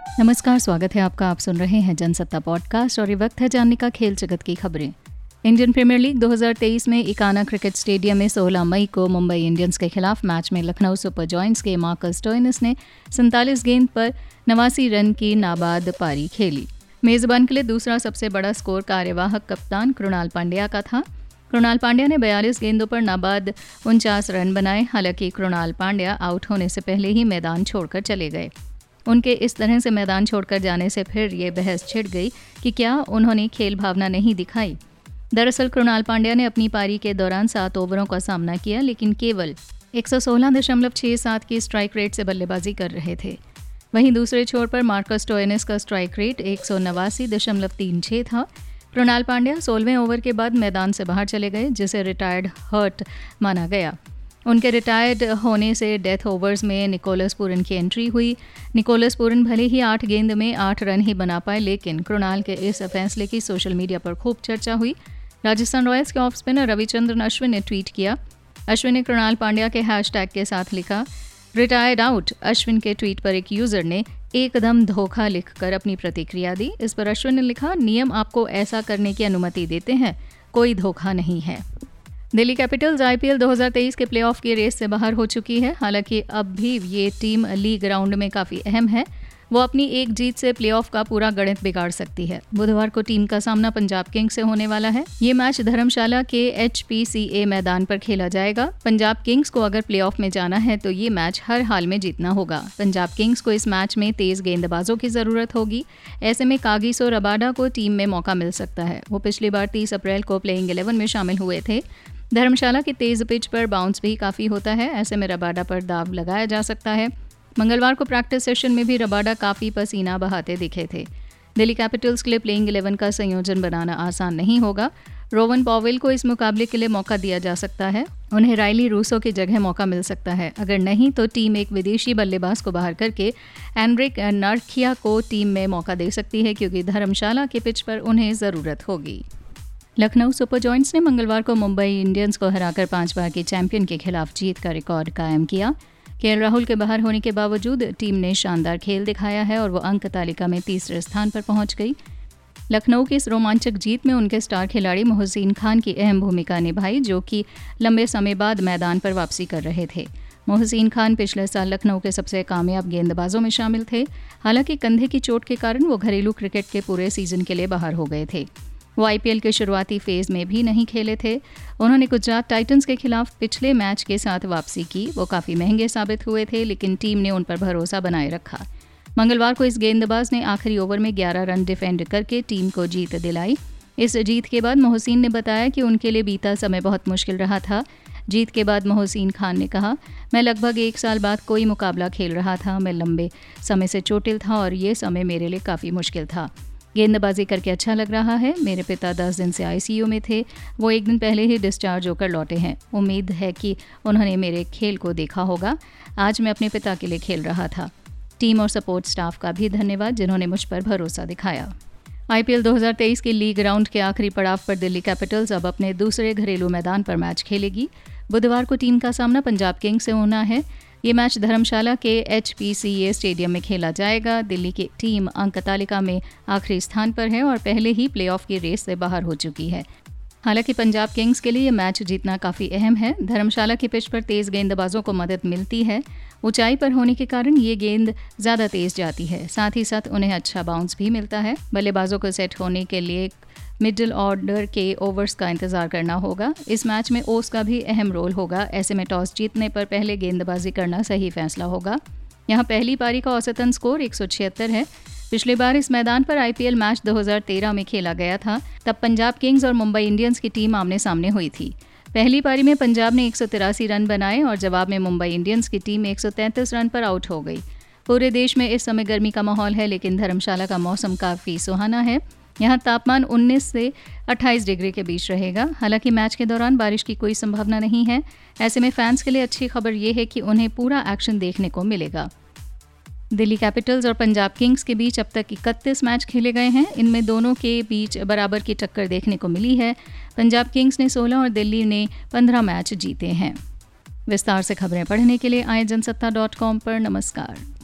नमस्कार, स्वागत है आपका। आप सुन रहे हैं जनसत्ता पॉडकास्ट और ये वक्त है जानने का खेल जगत की खबरें। इंडियन प्रीमियर लीग 2023 में इकाना क्रिकेट स्टेडियम में 16 मई को मुंबई इंडियंस के खिलाफ मैच में लखनऊ सुपर जॉयंट्स के मार्कस स्टोइनिस ने 47 गेंद पर 89 रन की नाबाद पारी खेली। मेजबान के लिए दूसरा सबसे बड़ा स्कोर कार्यवाहक कप्तान कृणाल पांड्या का था। कृणाल पांड्या ने 42 गेंदों पर नाबाद 49 रन बनाए। हालांकि कृणाल पांड्या आउट होने से पहले ही मैदान छोड़कर चले गए। उनके इस तरह से मैदान छोड़कर जाने से फिर ये बहस छिड़ गई कि क्या उन्होंने खेल भावना नहीं दिखाई। दरअसल कृणाल पांड्या ने अपनी पारी के दौरान 7 ओवरों का सामना किया, लेकिन केवल 116.67 की स्ट्राइक रेट से बल्लेबाजी कर रहे थे। वहीं दूसरे छोर पर मार्कस स्टोइनिस का स्ट्राइक रेट 189.36 था। कृणाल पांड्या 16वें ओवर के बाद मैदान से बाहर चले गए, जिसे रिटायर्ड हर्ट माना गया। उनके रिटायर्ड होने से डेथ ओवर्स में निकोलस पूरन की एंट्री हुई। निकोलस पूरन भले ही 8 गेंद में 8 रन ही बना पाए, लेकिन कृणाल के इस फैसले की सोशल मीडिया पर खूब चर्चा हुई। राजस्थान रॉयल्स के ऑफ स्पिनर रविचंद्रन अश्विन ने ट्वीट किया। अश्विन ने कृणाल पांड्या के हैशटैग के साथ लिखा, रिटायर्ड आउट। अश्विन के ट्वीट पर एक यूजर ने एकदम धोखा लिखकर अपनी प्रतिक्रिया दी। इस पर अश्विन ने लिखा, नियम आपको ऐसा करने की अनुमति देते हैं, कोई धोखा नहीं है। दिल्ली कैपिटल्स आईपीएल 2023 के प्लेऑफ की रेस से बाहर हो चुकी है। हालांकि अब भी ये टीम लीग राउंड में काफ़ी अहम है। वो अपनी एक जीत से प्लेऑफ का पूरा गणित बिगाड़ सकती है। बुधवार को टीम का सामना पंजाब किंग्स से होने वाला है। ये मैच धर्मशाला के HPCA मैदान पर खेला जाएगा। पंजाब किंग्स को अगर प्लेऑफ में जाना है तो ये मैच हर हाल में जीतना होगा। पंजाब किंग्स को इस मैच में तेज गेंदबाजों की ज़रूरत होगी। ऐसे में कागिसो रबाडा को टीम में मौका मिल सकता है। वो पिछली बार 30 अप्रैल को प्लेइंग 11 में शामिल हुए थे। धर्मशाला की तेज पिच पर बाउंस भी काफ़ी होता है। ऐसे में रबाडा पर दाव लगाया जा सकता है। मंगलवार को प्रैक्टिस सेशन में भी रबाडा काफ़ी पसीना बहाते दिखे थे। दिल्ली कैपिटल्स के लिए प्लेइंग 11 का संयोजन बनाना आसान नहीं होगा। रोवन पॉवेल को इस मुकाबले के लिए मौका दिया जा सकता है। उन्हें राइली रूसो की जगह मौका मिल सकता है। अगर नहीं तो टीम एक विदेशी बल्लेबाज को बाहर करके एनरिक नार्किया को टीम में मौका दे सकती है, क्योंकि धर्मशाला के पिच पर उन्हें ज़रूरत होगी। लखनऊ सुपर जॉयंट्स ने मंगलवार को मुंबई इंडियंस को हराकर 5 बार के चैंपियन के खिलाफ जीत का रिकॉर्ड कायम किया। केएल राहुल के बाहर होने के बावजूद टीम ने शानदार खेल दिखाया है और वो अंक तालिका में तीसरे स्थान पर पहुंच गई। लखनऊ की इस रोमांचक जीत में उनके स्टार खिलाड़ी मोहसिन खान की अहम भूमिका निभाई, जो कि लंबे समय बाद मैदान पर वापसी कर रहे थे। मोहसिन खान पिछले साल लखनऊ के सबसे कामयाब गेंदबाजों में शामिल थे। हालांकि कंधे की चोट के कारण वो घरेलू क्रिकेट के पूरे सीजन के लिए बाहर हो गए थे। वो आईपीएल के शुरुआती फेज में भी नहीं खेले थे। उन्होंने गुजरात टाइटंस के खिलाफ पिछले मैच के साथ वापसी की। वो काफ़ी महंगे साबित हुए थे, लेकिन टीम ने उन पर भरोसा बनाए रखा। मंगलवार को इस गेंदबाज ने आखिरी ओवर में 11 रन डिफेंड करके टीम को जीत दिलाई। इस जीत के बाद मोहसिन ने बताया कि उनके लिए बीता समय बहुत मुश्किल रहा था। जीत के बाद मोहसिन खान ने कहा, मैं लगभग 1 साल बाद कोई मुकाबला खेल रहा था। मैं लंबे समय से चोटिल था और ये समय मेरे लिए काफ़ी मुश्किल था। गेंदबाजी करके अच्छा लग रहा है। मेरे पिता 10 दिन से आईसीयू में थे। वो 1 दिन पहले ही डिस्चार्ज होकर लौटे हैं। उम्मीद है कि उन्होंने मेरे खेल को देखा होगा। आज मैं अपने पिता के लिए खेल रहा था। टीम और सपोर्ट स्टाफ का भी धन्यवाद, जिन्होंने मुझ पर भरोसा दिखाया। आईपीएल 2023 के लीग राउंड के आखिरी पड़ाव पर दिल्ली कैपिटल्स अब अपने दूसरे घरेलू मैदान पर मैच खेलेगी। बुधवार को टीम का सामना पंजाब किंग्स से होना है। ये मैच धर्मशाला के HPCA स्टेडियम में खेला जाएगा। दिल्ली की टीम अंक तालिका में आखिरी स्थान पर है और पहले ही प्लेऑफ की रेस से बाहर हो चुकी है। हालांकि पंजाब किंग्स के लिए ये मैच जीतना काफ़ी अहम है। धर्मशाला की पिच पर तेज़ गेंदबाजों को मदद मिलती है। ऊंचाई पर होने के कारण ये गेंद ज़्यादा तेज़ जाती है। साथ ही साथ उन्हें अच्छा बाउंस भी मिलता है। बल्लेबाजों को सेट होने के लिए मिडिल ऑर्डर के ओवर्स का इंतजार करना होगा। इस मैच में ओस का भी अहम रोल होगा। ऐसे में टॉस जीतने पर पहले गेंदबाजी करना सही फैसला होगा। यहाँ पहली पारी का औसतन स्कोर 176 है। पिछली बार इस मैदान पर आईपीएल मैच 2013 में खेला गया था। तब पंजाब किंग्स और मुंबई इंडियंस की टीम आमने सामने हुई थी। पहली पारी में पंजाब ने 183 रन बनाए और जवाब में मुंबई इंडियंस की टीम 133 रन पर आउट हो गई। पूरे देश में इस समय गर्मी का माहौल है, लेकिन धर्मशाला का मौसम काफ़ी सुहाना है। यहाँ तापमान 19 से 28 डिग्री के बीच रहेगा। हालांकि मैच के दौरान बारिश की कोई संभावना नहीं है। ऐसे में फैंस के लिए अच्छी खबर ये है कि उन्हें पूरा एक्शन देखने को मिलेगा। दिल्ली कैपिटल्स और पंजाब किंग्स के बीच अब तक 31 मैच खेले गए हैं। इनमें दोनों के बीच बराबर की टक्कर देखने को मिली है। पंजाब किंग्स ने 16 और दिल्ली ने 15 मैच जीते हैं। विस्तार से खबरें पढ़ने के लिए आए जनसत्ता.com पर। नमस्कार।